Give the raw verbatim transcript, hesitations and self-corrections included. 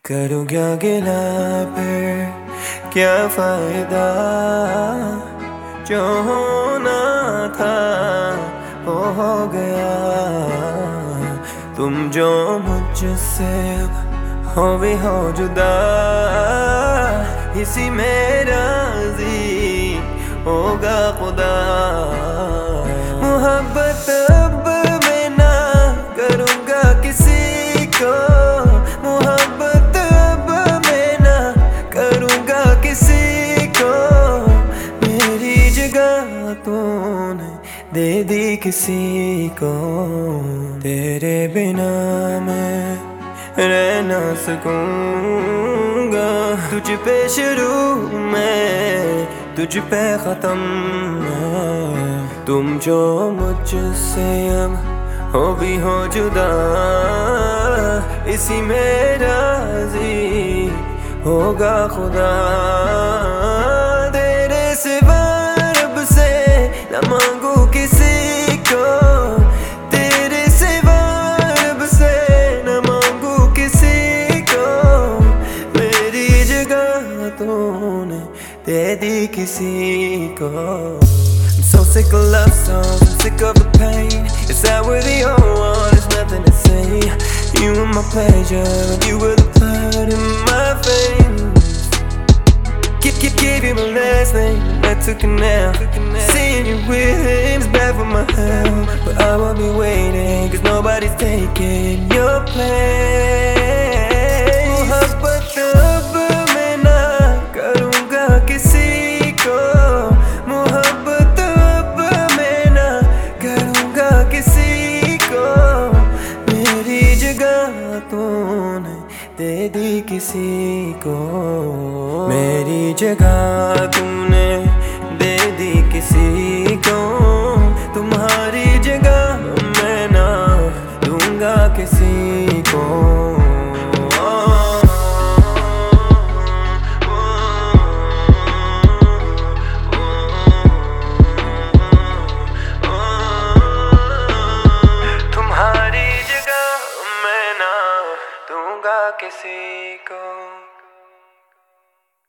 करूँ क्या गिला फिर क्या फायदा, जो होना था वो हो गया। तुम जो मुझसे हो भी हो जुदा, इसी में राज़ी होगा खुदा। मोहब्बत अब मैं ना करूँगा किसी को, मोहब्बत अब मैं ना करूँगा किसी को। मेरी जगह तूने दे दी किसी को, तेरे बिना मैं रह ना सकूँगा। तुझ पे शुरू मैं, तुझ पे ख़त्म मैं। तुम जो मुझसे अब हो भी हो जुदा, इसी में राज़ी होगा खुदा। तेरे सिवा रब से न मांगू किसी को, तेरे सिवा रब से न मांगू किसी को। मेरी जगह तूने दे दी किसी को। I'm so sick of love songs, I'm sick of the pain. It's that we're the only one, there's nothing to say. You were my pleasure, you were the blood in my veins. Keep, keep, keep you my last name, I took it now. Seeing you with him is bad for my health, but I will be waiting, cause nobody's taking your place. मोहब्बत अब मैं ना करूँगा किसी को, मोहब्बत अब मैं ना करूँगा किसी को। मेरी जगह तूने दे दी किसी को, मेरी जगह तूने दे दी किसी को। तुम्हारी जगह मैं ना दूंगा किसी को। तुम्हारी जगह मैं ना दूंगा किसी को।